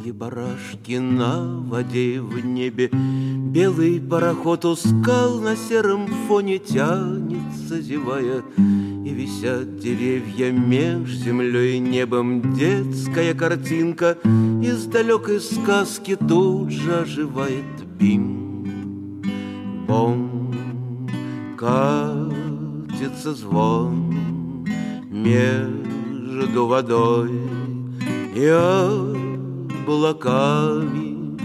Белые барашки на воде в небе, белый пароход у скал на сером фоне тянется, зевая, и висят деревья меж землей и небом. Детская картинка из далекой сказки тут же оживает. Бим-бом, катится звон между водой и облаками.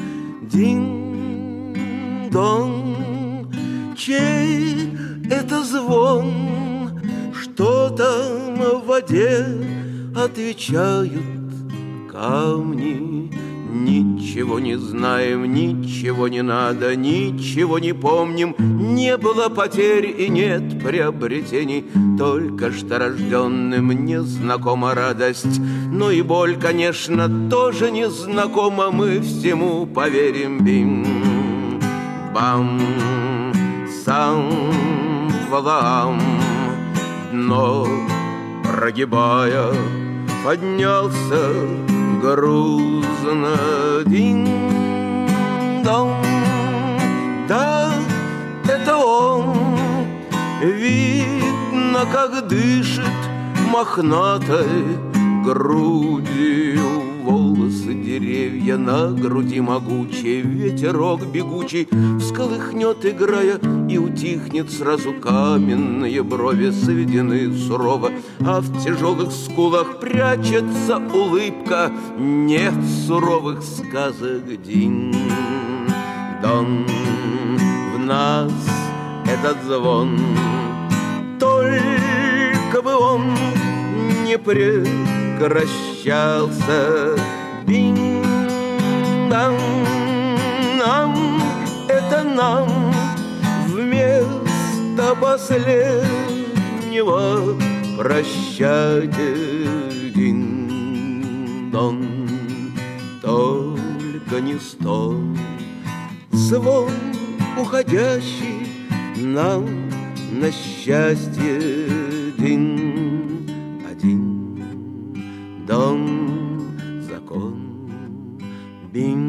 Динь-дон, чей это звон? Что там в воде отвечают камни? Ничего не знаем, ничего не надо, ничего не помним. Не было потерь и нет приобретений, только что рожденным незнакома радость. Но и боль, конечно, тоже незнакома. Мы всему поверим. Бим-бам, сам-валам. Дно прогибая, поднялся грузно. Динь-дон, да, это он. Видно, как дышит мохнатой грудью. Волосы деревья на груди могучие, ветерок бегучий всколыхнет, играя, и утихнет сразу. Каменные брови сведены сурово, а в тяжелых скулах прячется улыбка. Нет суровых сказок. Динь-дон, в нас этот звон, только бы он не прекращался. Бинь-бам, нам, это нам вместо последнего прощайте. Динь-дон, только не стон, звон уходящий нам на счастье. Динь-один дон, закон. Бинь.